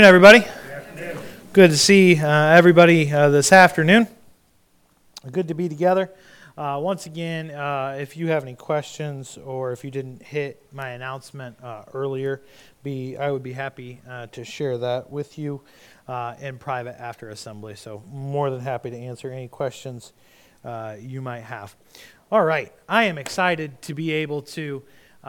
Everybody, good to see everybody this afternoon. Good to be together. Once again, if you have any questions or if you didn't hit my announcement earlier, I would be happy to share that with you in private after assembly. So more than happy to answer any questions you might have. All right, I am excited to be able to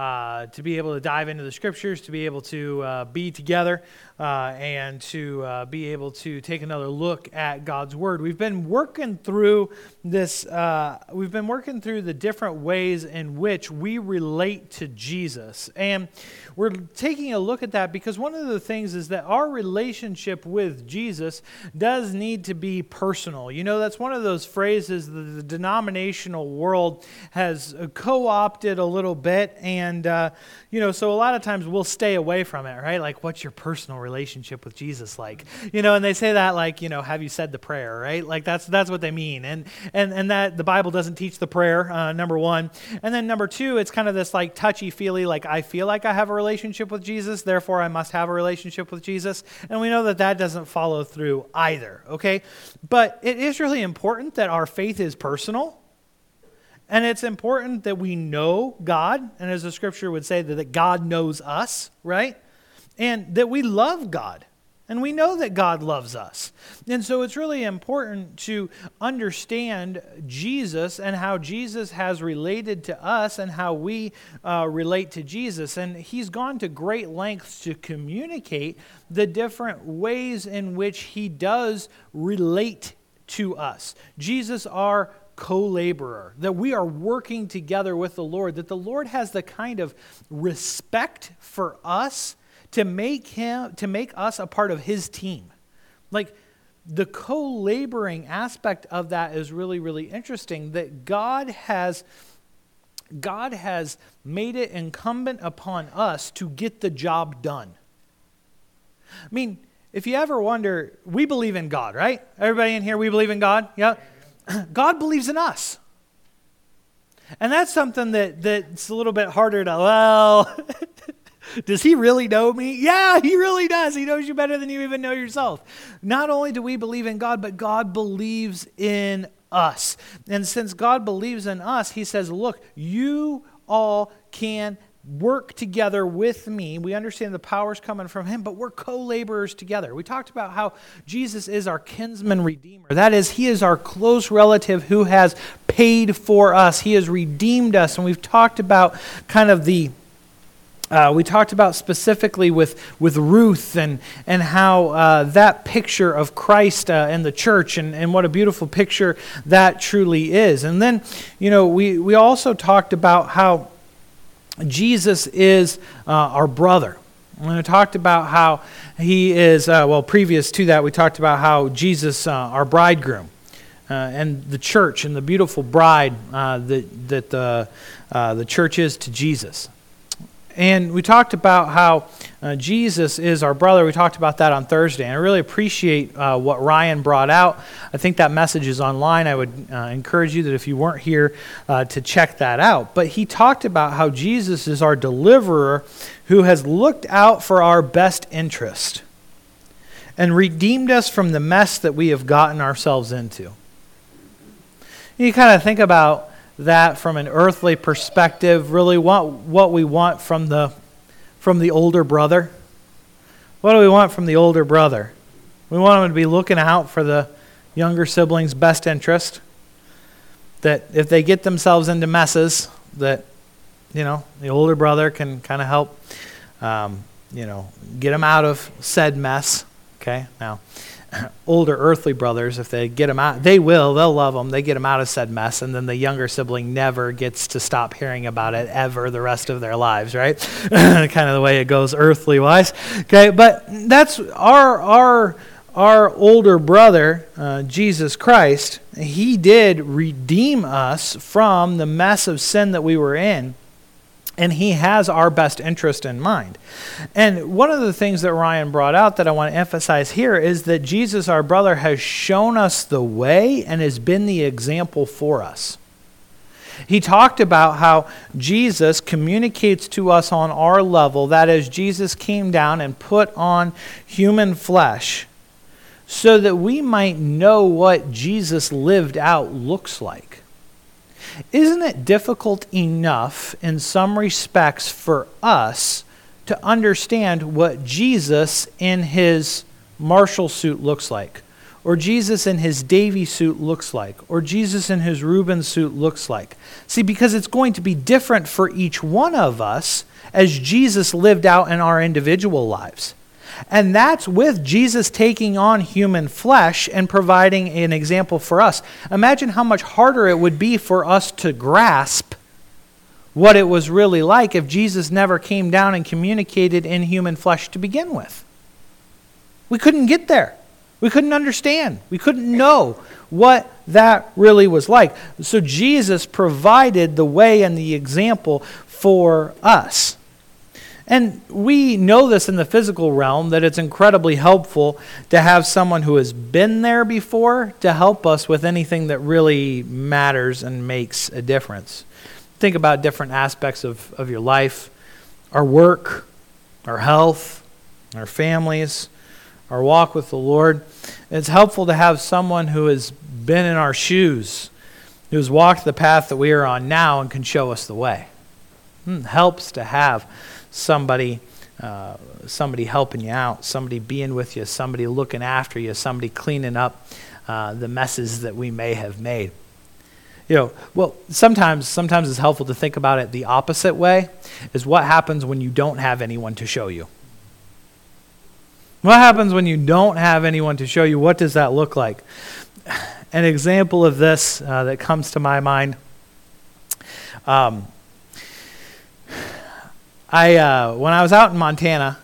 dive into the scriptures, to be able to be together, and to be able to take another look at God's Word. We've been working through this. We've been working through the different ways in which we relate to Jesus, and we're taking a look at that because one of the things is that our relationship with Jesus does need to be personal. You know, that's one of those phrases that the denominational world has co-opted a little bit, and so a lot of times we'll stay away from it, right? Like, what's your personal relationship with Jesus like? And they say that like, have you said the prayer, right? Like that's what they mean, and that the Bible doesn't teach the prayer, number one, and then number two, it's kind of this like touchy-feely, like I feel like I have a relationship with Jesus, therefore I must have a relationship with Jesus, and we know that doesn't follow through either, okay? But it is really important that our faith is personal. And it's important that we know God, and as the scripture would say, that God knows us, right? And that we love God, and we know that God loves us. And so it's really important to understand Jesus and how Jesus has related to us and how we relate to Jesus. And he's gone to great lengths to communicate the different ways in which he does relate to us. Jesus, our co-laborer, that we are working together with the Lord, that the Lord has the kind of respect for us to make us a part of his team. Like, the co-laboring aspect of that is really, really interesting, that God has made it incumbent upon us to get the job done. I mean, if you ever wonder, we believe in God, right? Everybody in here, we believe in God? Yeah. God believes in us. And that's something that's a little bit harder to, does he really know me? Yeah, he really does. He knows you better than you even know yourself. Not only do we believe in God, but God believes in us. And since God believes in us, he says, look, you all can work together with me. We understand the power's coming from him, but we're co-laborers together. We talked about how Jesus is our kinsman redeemer. That is, he is our close relative who has paid for us. He has redeemed us. And we've talked about kind of we talked about specifically with Ruth and how that picture of Christ and the church and what a beautiful picture that truly is. And then, we also talked about how Jesus is our brother. And we talked about how he is, previous to that, we talked about how Jesus, our bridegroom, and the church and the beautiful bride that the church is to Jesus. And we talked about how Jesus is our brother. We talked about that on Thursday. And I really appreciate what Ryan brought out. I think that message is online. I would encourage you that if you weren't here to check that out. But he talked about how Jesus is our deliverer who has looked out for our best interest and redeemed us from the mess that we have gotten ourselves into. You kind of think about that from an earthly perspective, really what we want from the older brother. What do we want from the older brother? We want him to be looking out for the younger sibling's best interest, that if they get themselves into messes, that the older brother can kind of help get them out of said mess. Okay, now older earthly brothers, if they get them out, they'll love them. They get them out of said mess, and then the younger sibling never gets to stop hearing about it ever the rest of their lives, right? Kind of the way it goes earthly wise. Okay, but that's our older brother, Jesus Christ. He did redeem us from the mess of sin that we were in. And he has our best interest in mind. And one of the things that Ryan brought out that I want to emphasize here is that Jesus, our brother, has shown us the way and has been the example for us. He talked about how Jesus communicates to us on our level, that is, Jesus came down and put on human flesh so that we might know what Jesus lived out looks like. Isn't it difficult enough in some respects for us to understand what Jesus in his Marshall suit looks like, or Jesus in his Davy suit looks like, or Jesus in his Reuben suit looks like? See, because it's going to be different for each one of us as Jesus lived out in our individual lives. And that's with Jesus taking on human flesh and providing an example for us. Imagine how much harder it would be for us to grasp what it was really like if Jesus never came down and communicated in human flesh to begin with. We couldn't get there. We couldn't understand. We couldn't know what that really was like. So Jesus provided the way and the example for us. And we know this in the physical realm, that it's incredibly helpful to have someone who has been there before to help us with anything that really matters and makes a difference. Think about different aspects of your life, our work, our health, our families, our walk with the Lord. It's helpful to have someone who has been in our shoes, who has walked the path that we are on now and can show us the way. It helps to have somebody helping you out, somebody being with you, somebody looking after you, somebody cleaning up the messes that we may have made. Sometimes it's helpful to think about it the opposite way, is what happens when you don't have anyone to show you. What happens when you don't have anyone to show you? What does that look like? An example of this that comes to my mind, when I was out in Montana,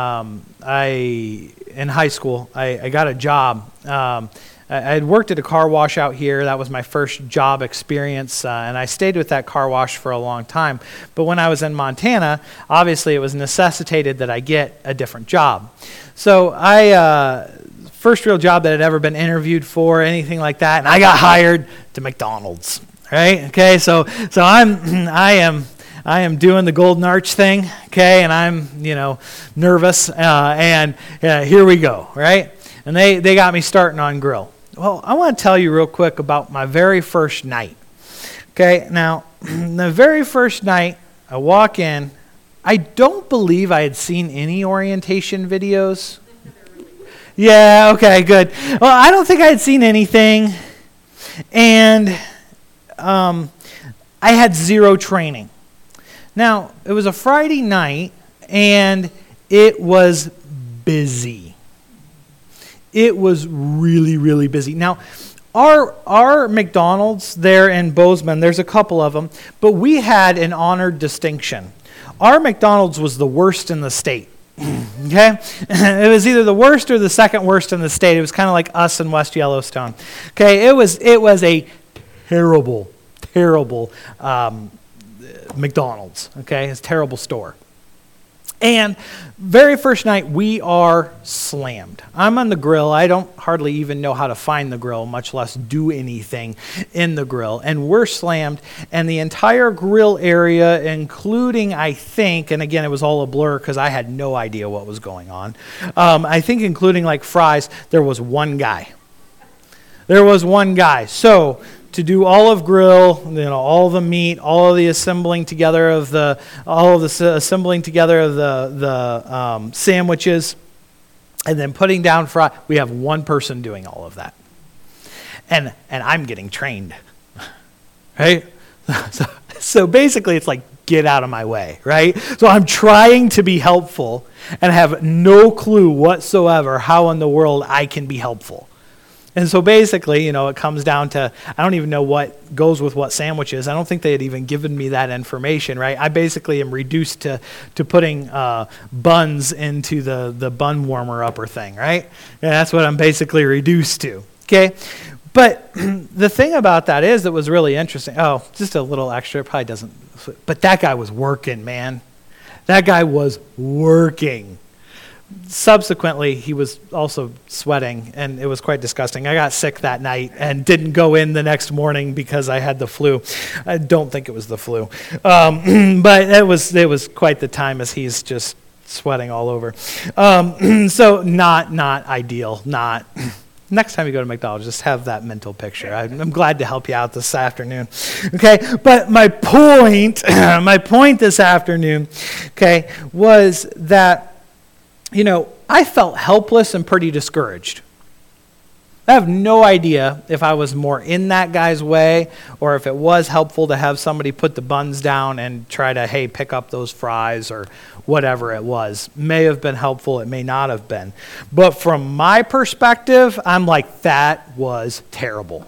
in high school, I got a job. I had worked at a car wash out here. That was my first job experience, and I stayed with that car wash for a long time. But when I was in Montana, obviously it was necessitated that I get a different job. So first real job that I'd ever been interviewed for, anything like that, and I got hired to McDonald's. Right? Okay, so I am doing the Golden Arch thing, okay, and I'm, nervous, and here we go, right? And they got me starting on grill. Well, I want to tell you real quick about my very first night. Okay, now, the very first night, I walk in. I don't believe I had seen any orientation videos. Yeah, okay, good. Well, I don't think I had seen anything, and I had zero training. Now, it was a Friday night, and it was busy. It was really, really busy. Now, our McDonald's there in Bozeman, there's a couple of them, but we had an honored distinction. Our McDonald's was the worst in the state. Okay? It was either the worst or the second worst in the state. It was kind of like us in West Yellowstone. Okay? It was a terrible McDonald's. Okay? It's a terrible store. And very first night, we are slammed. I'm on the grill. I don't hardly even know how to find the grill, much less do anything in the grill. And we're slammed. And the entire grill area, including, I think, and again, it was all a blur because I had no idea what was going on. I think including like fries, there was one guy. So to do all of grill, all the meat, all of the assembling together of the sandwiches, and then putting down fry. We have one person doing all of that, and I'm getting trained, right? So basically, it's like, get out of my way, right? So I'm trying to be helpful and have no clue whatsoever how in the world I can be helpful. And so basically, it comes down to, I don't even know what goes with what sandwiches. I don't think they had even given me that information, right? I basically am reduced to putting buns into the bun warmer upper thing, right? And that's what I'm basically reduced to, okay? But the thing about that is that was really interesting. Oh, just a little extra, probably doesn't, but that guy was working, man. That guy was working. Subsequently, he was also sweating, and it was quite disgusting. I got sick that night and didn't go in the next morning because I had the flu. I don't think it was the flu, but it was quite the time as he's just sweating all over. So not ideal. Not. Next time you go to McDonald's, just have that mental picture. I'm glad to help you out this afternoon. Okay, but my point this afternoon, okay, was that, I felt helpless and pretty discouraged. I have no idea if I was more in that guy's way or if it was helpful to have somebody put the buns down and try to, hey, pick up those fries or whatever it was. May have been helpful, it may not have been. But from my perspective, I'm like, that was terrible.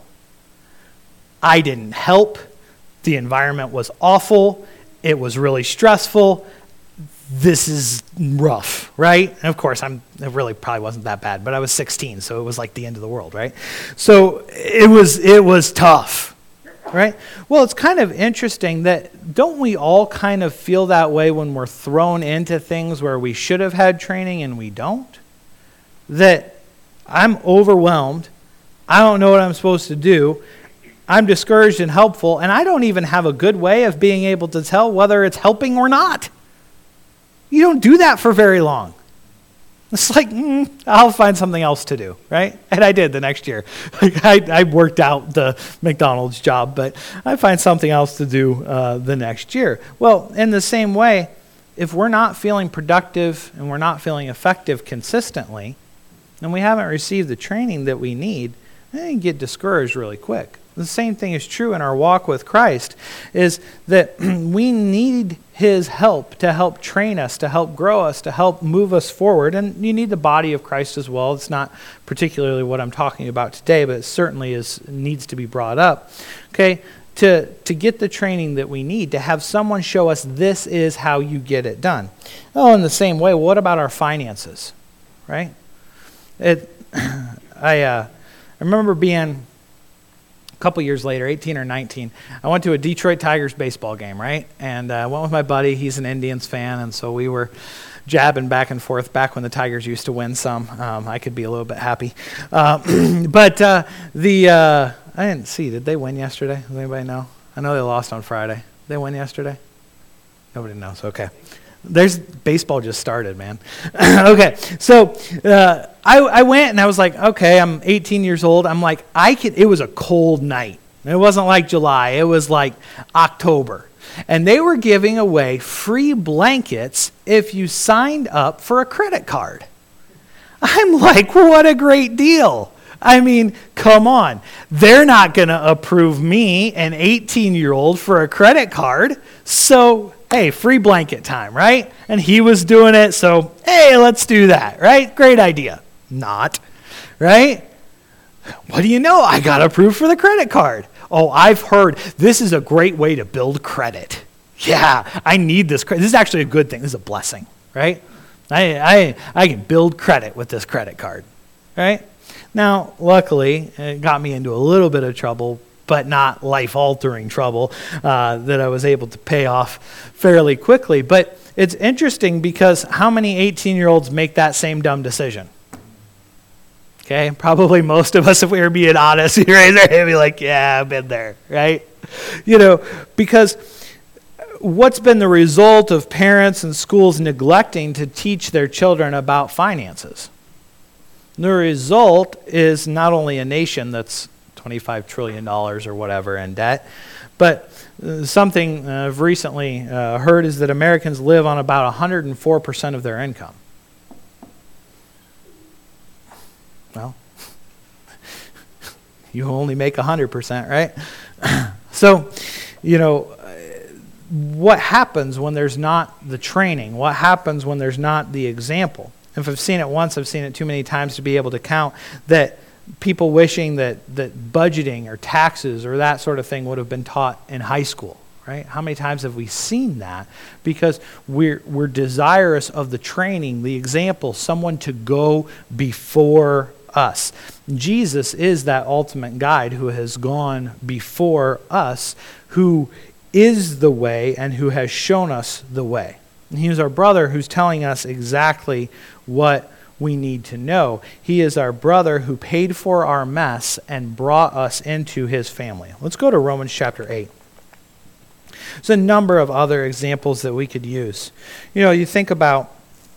I didn't help. The environment was awful. It was really stressful. This is rough, right? And of course, it really probably wasn't that bad, but I was 16, so it was like the end of the world, right? So it was tough, right? Well, it's kind of interesting that don't we all kind of feel that way when we're thrown into things where we should have had training and we don't? That I'm overwhelmed, I don't know what I'm supposed to do, I'm discouraged and helpful, and I don't even have a good way of being able to tell whether it's helping or not. You don't do that for very long. It's like, I'll find something else to do, right? And I did the next year. I worked out the McDonald's job, but I find something else to do the next year. Well, in the same way, if we're not feeling productive and we're not feeling effective consistently, and we haven't received the training that we need, then you get discouraged really quick. The same thing is true in our walk with Christ, is that we need his help to help train us, to help grow us, to help move us forward. And you need the body of Christ as well. It's not particularly what I'm talking about today, but it certainly needs to be brought up. Okay, to get the training that we need, to have someone show us this is how you get it done. Oh, in the same way, what about our finances, right? I remember being a couple years later, 18 or 19, I went to a Detroit Tigers baseball game, right? And I went with my buddy. He's an Indians fan, and so we were jabbing back and forth back when the Tigers used to win some. I could be a little bit happy. But I didn't see. Did they win yesterday? Does anybody know? I know they lost on Friday. Did they win yesterday? Nobody knows. Okay. Baseball just started, man. Okay, so I went and I was like, okay, I'm 18 years old. I'm like, it was a cold night. It wasn't like July. It was like October. And they were giving away free blankets if you signed up for a credit card. I'm like, what a great deal. I mean, come on. They're not going to approve me, an 18-year-old, for a credit card. So, hey, free blanket time, right? And he was doing it, so, hey, let's do that, right? Great idea. Not, right? What do you know? I got approved for the credit card. Oh, I've heard this is a great way to build credit. Yeah, I need this credit. This is actually a good thing. This is a blessing, right? I can build credit with this credit card, right? Now, luckily, it got me into a little bit of trouble, but not life-altering trouble that I was able to pay off fairly quickly. But it's interesting because how many 18-year-olds make that same dumb decision? Okay, probably most of us, if we were being honest, we raise our hand and be like, yeah, I've been there, right? Because what's been the result of parents and schools neglecting to teach their children about finances? The result is not only a nation that's $25 trillion or whatever in debt, but something I've recently heard is that Americans live on about 104% of their income. Well, you only make 100%, right? So, what happens when there's not the training? What happens when there's not the example? If I've seen it once, I've seen it too many times to be able to count that people wishing that budgeting or taxes or that sort of thing would have been taught in high school, right? How many times have we seen that? Because we're desirous of the training, the example, someone to go before us. Jesus is that ultimate guide who has gone before us, who is the way and who has shown us the way. And he is our brother who's telling us exactly what we need to know. He is our brother who paid for our mess and brought us into his family. Let's go to Romans chapter 8. There's a number of other examples that we could use. You think about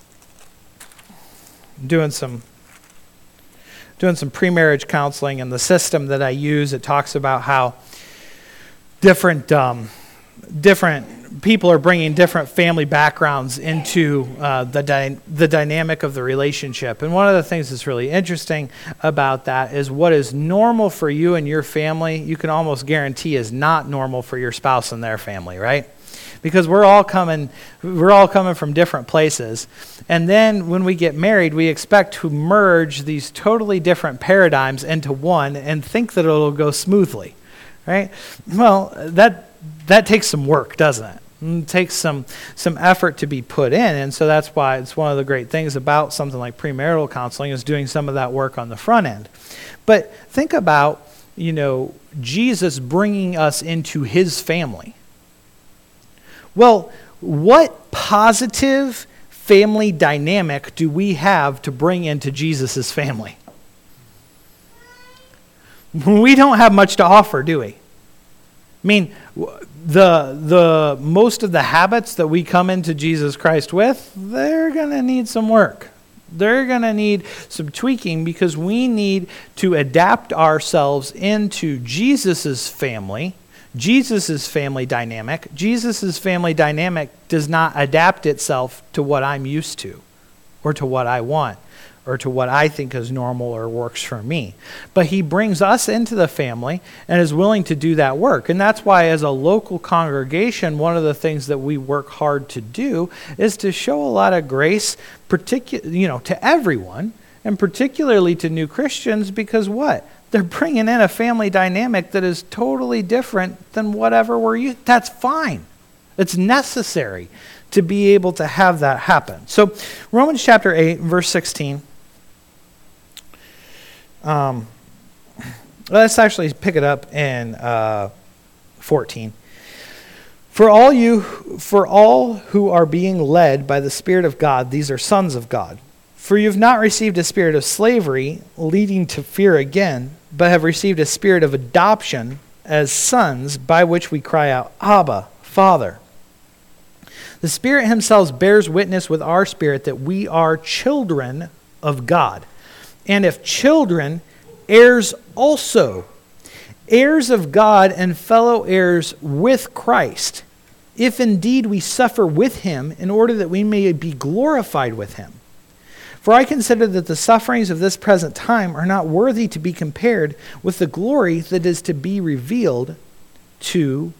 doing some pre-marriage counseling, and the system that I use, it talks about how different people are bringing different family backgrounds into the dynamic of the relationship. And one of the things that's really interesting about that is what is normal for you and your family, you can almost guarantee is not normal for your spouse and their family, right? Because we're all coming from different places. And then when we get married, we expect to merge these totally different paradigms into one and think that it'll go smoothly, right? Well, that takes some work, doesn't it? It takes some effort to be put in, and so that's why it's one of the great things about something like premarital counseling is doing some of that work on the front end. But think about, Jesus bringing us into his family. Well, what positive family dynamic do we have to bring into Jesus' family? We don't have much to offer, do we? I mean, the most of the habits that we come into Jesus Christ with, they're going to need some work. They're going to need some tweaking because we need to adapt ourselves into Jesus' family, Jesus' family dynamic. Jesus' family dynamic does not adapt itself to what I'm used to or to what I want or to what I think is normal or works for me. But he brings us into the family and is willing to do that work. And that's why as a local congregation, one of the things that we work hard to do is to show a lot of grace, to everyone, and particularly to new Christians, because what? They're bringing in a family dynamic that is totally different than whatever we're used. That's fine. It's necessary to be able to have that happen. So Romans chapter 8, verse 16. Let's actually pick it up in 14. For all who are being led by the Spirit of God, these are sons of God. For you have not received a spirit of slavery, leading to fear again, but have received a spirit of adoption as sons, by which we cry out, Abba, Father. The Spirit himself bears witness with our spirit that we are children of God. And if children, heirs also, heirs of God and fellow heirs with Christ, if indeed we suffer with him, in order that we may be glorified with him. For I consider that the sufferings of this present time are not worthy to be compared with the glory that is to be revealed to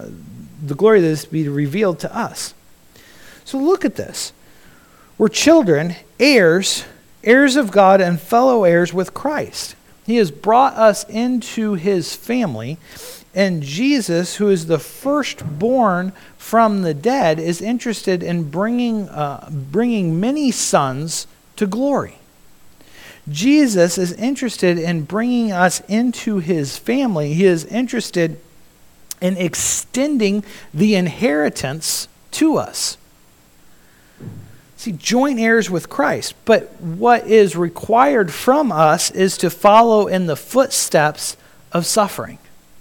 us. So look at this. We're children, heirs of God and fellow heirs with Christ. He has brought us into his family, and Jesus, who is the firstborn from the dead, is interested in bringing many sons to glory. Jesus is interested in bringing us into his family. He is interested in extending the inheritance to us. See, joint heirs with Christ. But what is required from us is to follow in the footsteps of suffering.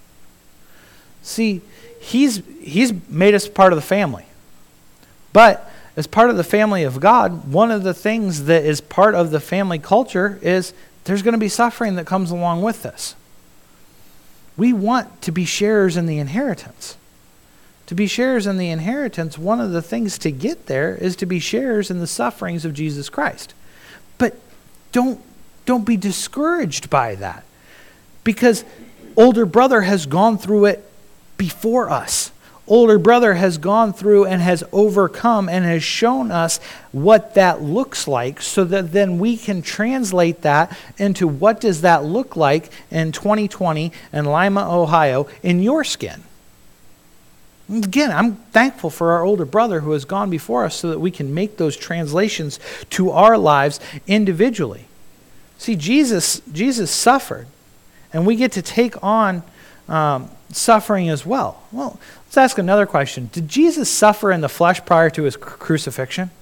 See, he's made us part of the family. But as part of the family of God, one of the things that is part of the family culture is there's going to be suffering that comes along with this. We want to be sharers in the inheritance. To be sharers in the inheritance, one of the things to get there is to be sharers in the sufferings of Jesus Christ. But don't be discouraged by that, because older brother has gone through it before us. Older brother has gone through and has overcome and has shown us what that looks like, so that then we can translate that into what does that look like in 2020 in Lima, Ohio, in your skin. Again, I'm thankful for our older brother who has gone before us so that we can make those translations to our lives individually. See, Jesus suffered, and we get to take on suffering as well. Well, let's ask another question. Did Jesus suffer in the flesh prior to his crucifixion?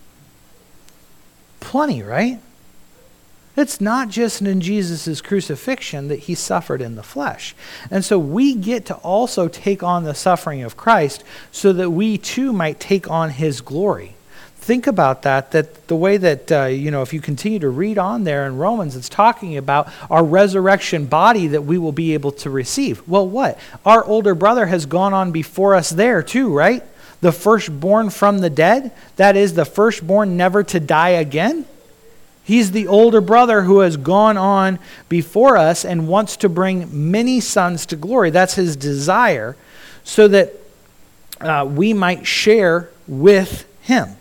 Plenty, right? It's not just in Jesus' crucifixion that he suffered in the flesh. And so we get to also take on the suffering of Christ so that we too might take on his glory. Think about that the way that, if you continue to read on there in Romans, it's talking about our resurrection body that we will be able to receive. Well, what? Our older brother has gone on before us there too, right? The firstborn from the dead, that is the firstborn never to die again. He's the older brother who has gone on before us and wants to bring many sons to glory. That's his desire, so that we might share with him.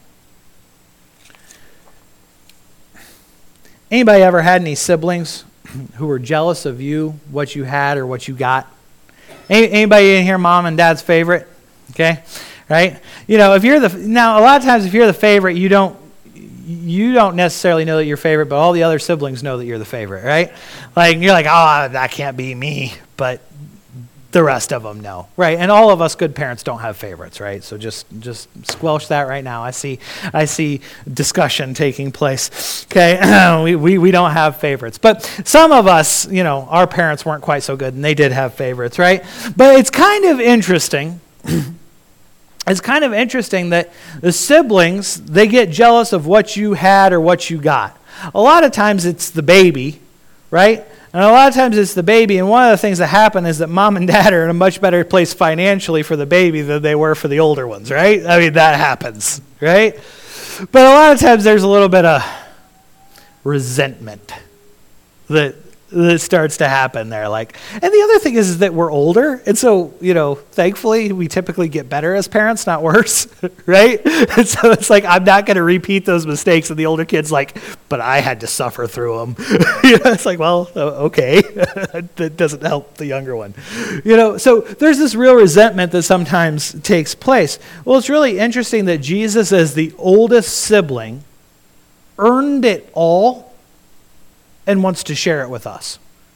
Anybody ever had any siblings who were jealous of you, what you had or what you got? Anybody in here mom and dad's favorite? Okay, right? If you're now a lot of times if you're the favorite, you don't necessarily know that you're favorite, but all the other siblings know that you're the favorite, right? Like you're like, oh, that can't be me, but the rest of them know, right? And all of us good parents don't have favorites, right? So just squelch that right now. I see discussion taking place. Okay, we don't have favorites, but some of us, our parents weren't quite so good, and they did have favorites, right? But it's kind of interesting. It's kind of interesting that the siblings, they get jealous of what you had or what you got. A lot of times it's the baby, right? And a lot of times it's the baby, and one of the things that happen is that mom and dad are in a much better place financially for the baby than they were for the older ones, right? I mean, that happens, right? But a lot of times there's a little bit of resentment that starts to happen there. And the other thing is that we're older, and so, thankfully, we typically get better as parents, not worse, right? And so it's like, I'm not going to repeat those mistakes, and the older kid's like, but I had to suffer through them. It's like, well, okay. That doesn't help the younger one. So there's this real resentment that sometimes takes place. Well, it's really interesting that Jesus, as the oldest sibling, earned it all and wants to share it with us.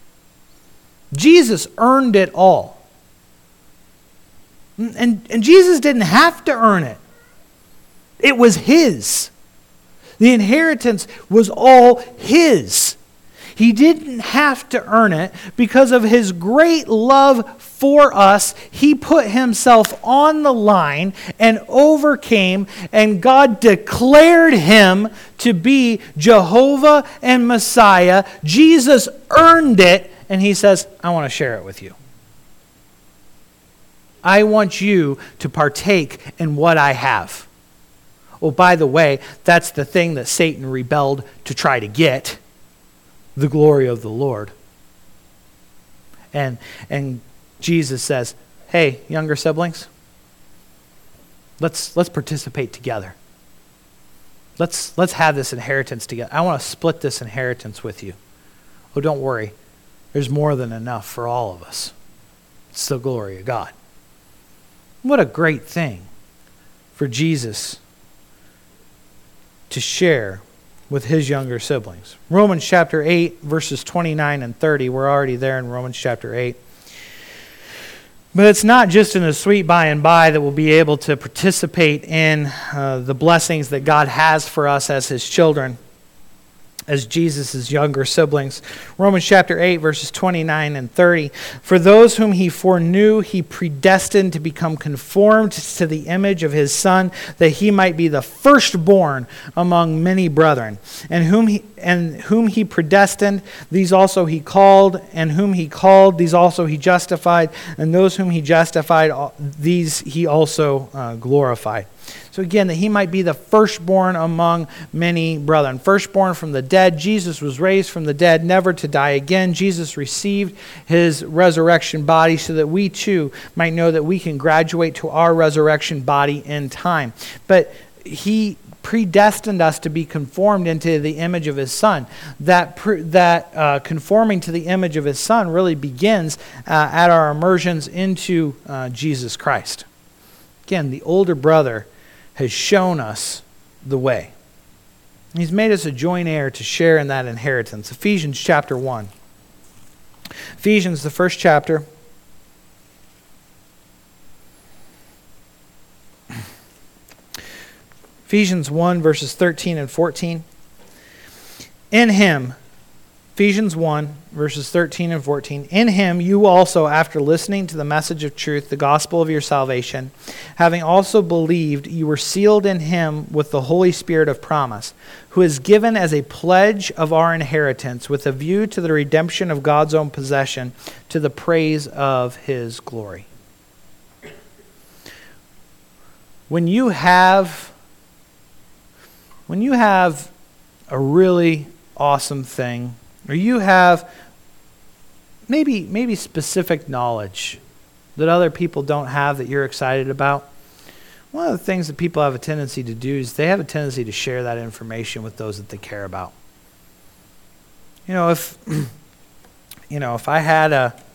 Jesus earned it all. And Jesus didn't have to earn it. It was his. The inheritance was all his. He didn't have to earn it. Because of his great love for us, he put himself on the line and overcame, and God declared him to be Jehovah and Messiah. Jesus earned it, and he says, I want to share it with you. I want you to partake in what I have. Well, by the way, that's the thing that Satan rebelled to try to get. The glory of the Lord. And Jesus says, hey, younger siblings, let's participate together. Let's have this inheritance together. I want to split this inheritance with you. Oh, don't worry. There's more than enough for all of us. It's the glory of God. What a great thing for Jesus to share with his younger siblings. Romans chapter 8, verses 29 and 30. We're already there in Romans chapter 8. But it's not just in the sweet by and by that we'll be able to participate in the blessings that God has for us as his children, as Jesus' younger siblings. Romans chapter 8, verses 29 and 30. For those whom he foreknew, he predestined to become conformed to the image of his Son, that he might be the firstborn among many brethren. And whom he predestined, these also he called, and whom he called, these also he justified, and those whom he justified, these he also glorified. So again, that he might be the firstborn among many brethren. Firstborn from the dead. Jesus was raised from the dead, never to die again. Jesus received his resurrection body so that we too might know that we can graduate to our resurrection body in time. But he predestined us to be conformed into the image of his Son. That conforming to the image of his Son really begins at our immersions into Jesus Christ. Again, the older brother has shown us the way. He's made us a joint heir to share in that inheritance. Ephesians chapter 1. Ephesians, the first chapter, Ephesians 1, verses 13 and 14. In him, Ephesians 1, verses 13 and 14. In him you also, after listening to the message of truth, the gospel of your salvation, having also believed, you were sealed in him with the Holy Spirit of promise, who is given as a pledge of our inheritance with a view to the redemption of God's own possession, to the praise of his glory. When you have a really awesome thing, or you have maybe specific knowledge that other people don't have that you're excited about, one of the things that people have a tendency to do is they have a tendency to share that information with those that they care about. If I had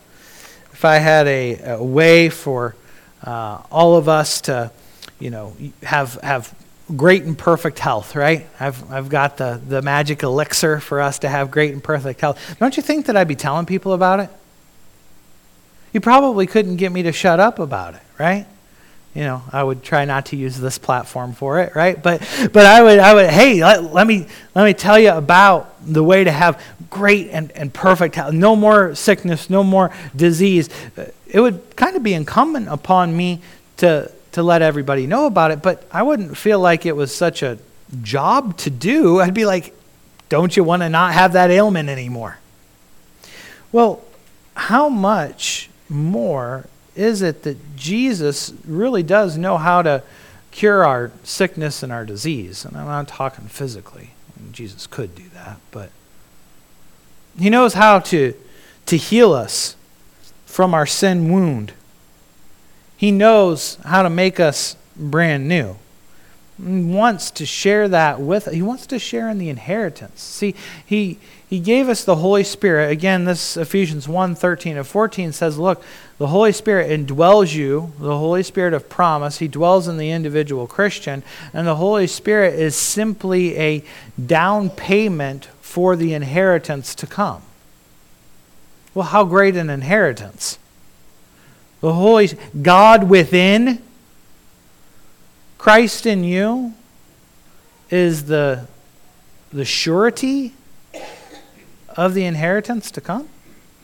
a way for all of us to have great and perfect health, right? I've got the magic elixir for us to have great and perfect health. Don't you think that I'd be telling people about it? You probably couldn't get me to shut up about it, right? I would try not to use this platform for it, right? But I would. Hey, let me tell you about the way to have great and perfect health. No more sickness, no more disease. It would kind of be incumbent upon me to let everybody know about it, but I wouldn't feel like it was such a job to do. I'd be like, don't you want to not have that ailment anymore? Well, how much more is it that Jesus really does know how to cure our sickness and our disease? And I'm not talking physically. Jesus could do that, but he knows how to heal us from our sin wound. He knows how to make us brand new. He wants to share that with us. He wants to share in the inheritance. See, he gave us the Holy Spirit. Again, this Ephesians 1, 13 and 14 says, look, the Holy Spirit indwells you, the Holy Spirit of promise. He dwells in the individual Christian. And the Holy Spirit is simply a down payment for the inheritance to come. Well, how great an inheritance. The Holy God within, Christ in you, is the surety of the inheritance to come.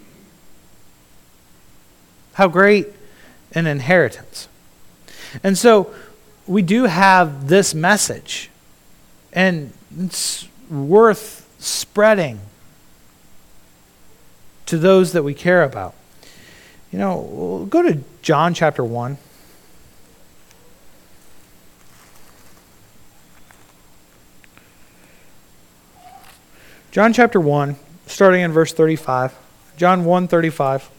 How great an inheritance. And so we do have this message, and it's worth spreading to those that we care about. We'll go to John chapter 1. John chapter 1, starting in verse 35. John 1:35.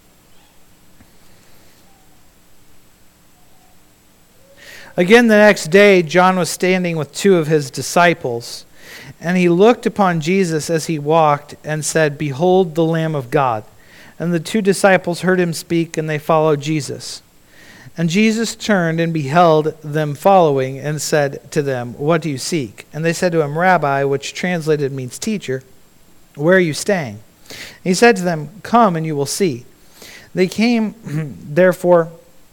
Again the next day, John was standing with two of his disciples, and he looked upon Jesus as he walked and said, "Behold the Lamb of God." And the two disciples heard him speak, and they followed Jesus. And Jesus turned and beheld them following, and said to them, "What do you seek?" And they said to him, "Rabbi," which translated means teacher, "where are you staying?" And he said to them, "Come and you will see." They came therefore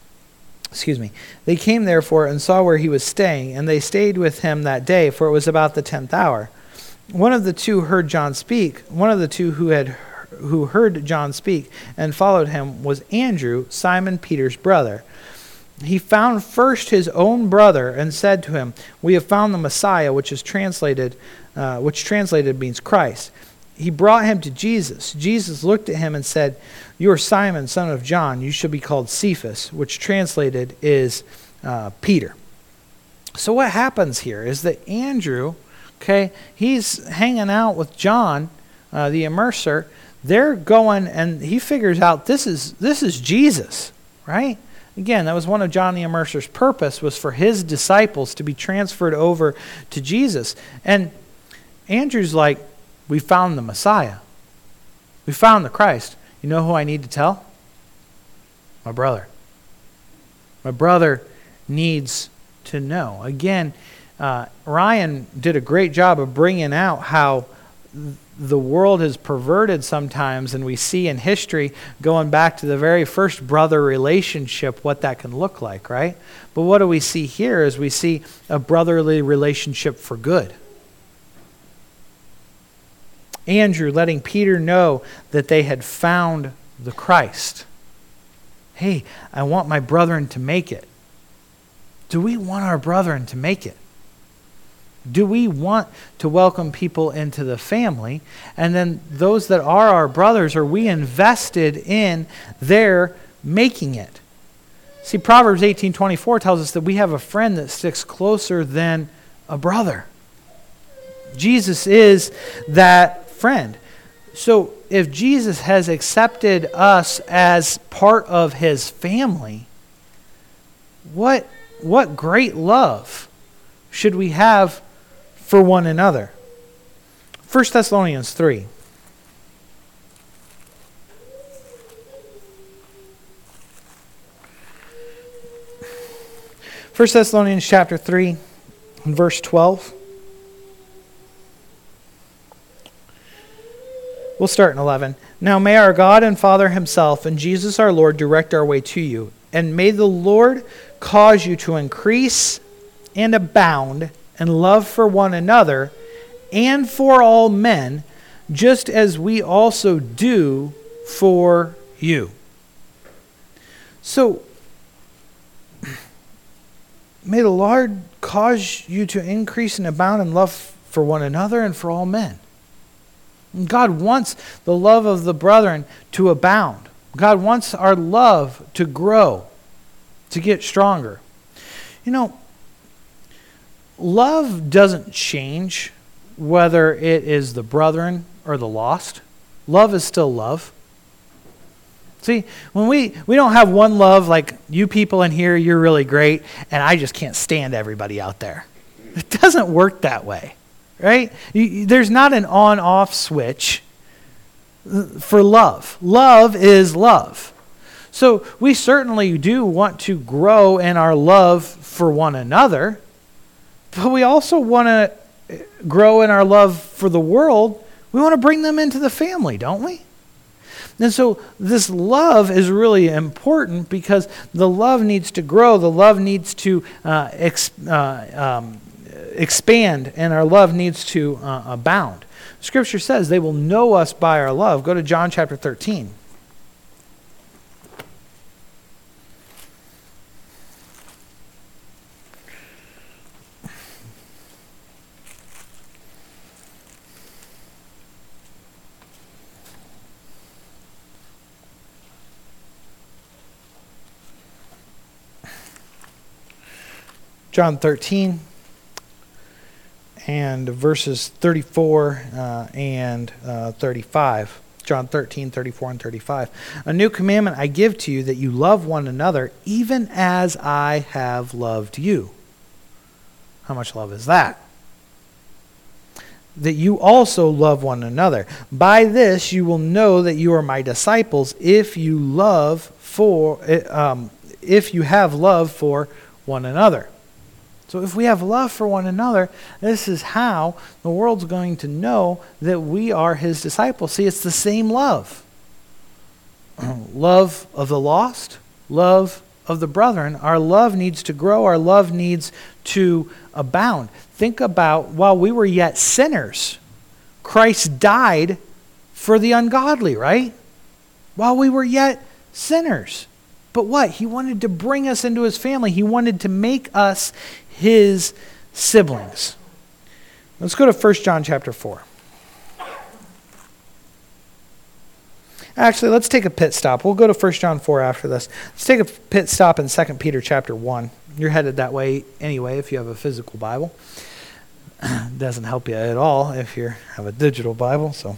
and saw where he was staying, and they stayed with him that day, for it was about the 10th hour. One of the two heard John speak. One of the two who heard John speak and followed him was Andrew, Simon Peter's brother. He found first his own brother and said to him, "We have found the Messiah," which translated means Christ. He brought him to Jesus. Jesus looked at him and said, "You are Simon, son of John. You shall be called Cephas," which translated is Peter. So what happens here is that Andrew, he's hanging out with John, the immerser. They're going, and he figures out this is Jesus, right? Again, that was one of John the Immerser's purpose, was for his disciples to be transferred over to Jesus. And Andrew's like, "We found the Messiah. We found the Christ. You know who I need to tell? My brother. My brother needs to know." Again, Ryan did a great job of bringing out how the world is perverted sometimes, and we see in history, going back to the very first brother relationship, what that can look like, right? But what do we see here is we see a brotherly relationship for good. Andrew letting Peter know that they had found the Christ. Hey, I want my brethren to make it. Do we want our brethren to make it? Do we want to welcome people into the family? And then those that are our brothers, are we invested in their making it? See, Proverbs 18:24 tells us that we have a friend that sticks closer than a brother. Jesus is that friend. So if Jesus has accepted us as part of his family, what great love should we have for one another? 1 Thessalonians 3. 1 Thessalonians chapter 3 and verse 12. We'll start in 11. Now may our God and Father himself and Jesus our Lord direct our way to you. And may the Lord cause you to increase and abound in love for one another and for all men, just as we also do for you. So, may the Lord cause you to increase and abound in love for one another and for all men. God wants the love of the brethren to abound. God wants our love to grow, to get stronger. You know, love doesn't change whether it is the brethren or the lost. Love is still love. See, when we don't have one love like you people in here, you're really great, and I just can't stand everybody out there. It doesn't work that way, right? There's not an on-off switch for love. Love is love. So we certainly do want to grow in our love for one another, but we also want to grow in our love for the world. We want to bring them into the family, don't we? And so this love is really important because the love needs to grow. The love needs to expand, and our love needs to abound. Scripture says they will know us by our love. Go to John chapter 13. John 13 and verses 34 and 35. John 13, 34 and 35. A new commandment I give to you, that you love one another, even as I have loved you. How much love is that? That you also love one another. By this you will know that you are my disciples, if you have love for one another. So if we have love for one another, this is how the world's going to know that we are his disciples. See, it's the same love. Love of the lost, love of the brethren. Our love needs to grow. Our love needs to abound. Think about, while we were yet sinners, Christ died for the ungodly, right? While we were yet sinners. But what? He wanted to bring us into his family. He wanted to make us his siblings. Let's go to 1 John chapter 4. Actually, let's take a pit stop. We'll go to 1 John 4 after this. Let's take a pit stop in 2 Peter chapter 1. You're headed that way anyway if you have a physical Bible. It doesn't help you at all if you have a digital Bible, so.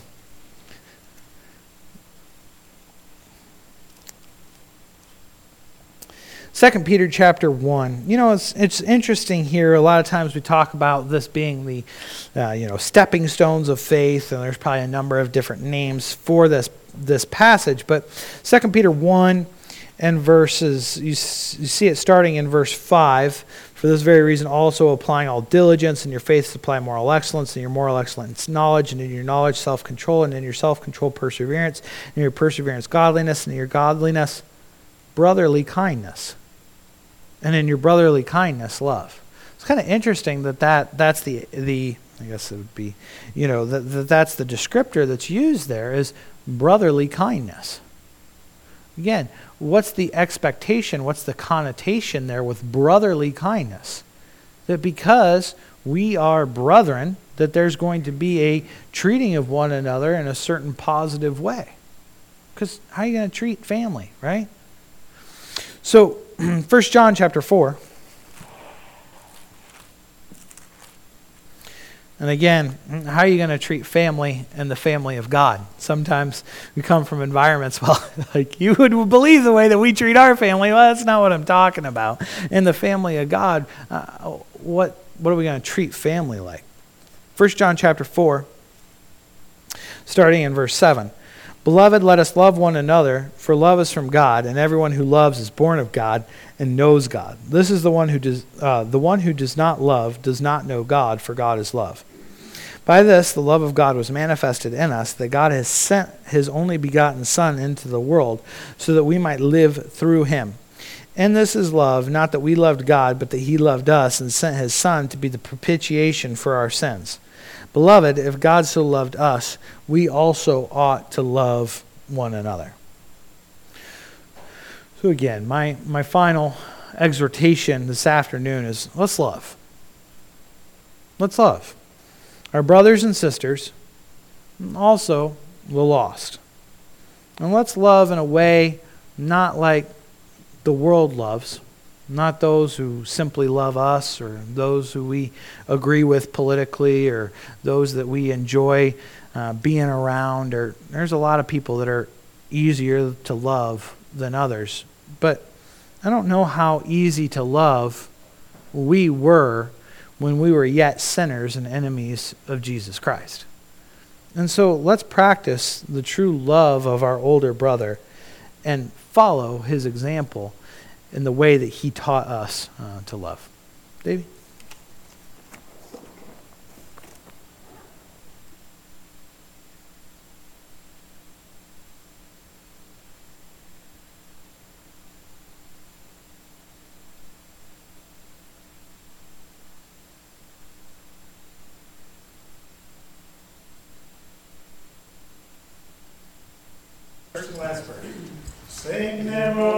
Second Peter chapter 1. You know, it's interesting here. A lot of times we talk about this being the stepping stones of faith, and there's probably a number of different names for this passage. But 2 Peter 1 and verses, you see it starting in verse 5. For this very reason also applying all diligence, and your faith supply moral excellence, and your moral excellence knowledge, and in your knowledge self-control, and in your self-control perseverance, and in your perseverance godliness, and in your godliness brotherly kindness, and in your brotherly kindness love. It's kind of interesting that's the I guess it would be, that's the descriptor that's used there is brotherly kindness. Again, what's the expectation? What's the connotation there with brotherly kindness? That because we are brethren, that there's going to be a treating of one another in a certain positive way. Because how are you going to treat family, right? So, 1 John chapter 4. And again, how are you going to treat family and the family of God? Sometimes we come from environments, like you would believe the way that we treat our family. Well, that's not what I'm talking about. In the family of God, what are we going to treat family like? 1 John chapter 4, starting in verse 7. Beloved, let us love one another, for love is from God, and everyone who loves is born of God and knows God. This is the one who does not love does not know God, for God is love. By this, the love of God was manifested in us, that God has sent his only begotten Son into the world, so that we might live through him. And this is love, not that we loved God, but that he loved us and sent his Son to be the propitiation for our sins. Beloved, if God so loved us, we also ought to love one another. So again, my final exhortation this afternoon is let's love. Let's love our brothers and sisters, and also the lost. And let's love in a way not like the world loves, not those who simply love us or those who we agree with politically or those that we enjoy being around. Or there's a lot of people that are easier to love than others. But I don't know how easy to love we were when we were yet sinners and enemies of Jesus Christ. And so let's practice the true love of our older brother and follow his example in the way that he taught us to love. Davey? First and last verse. Sing them all.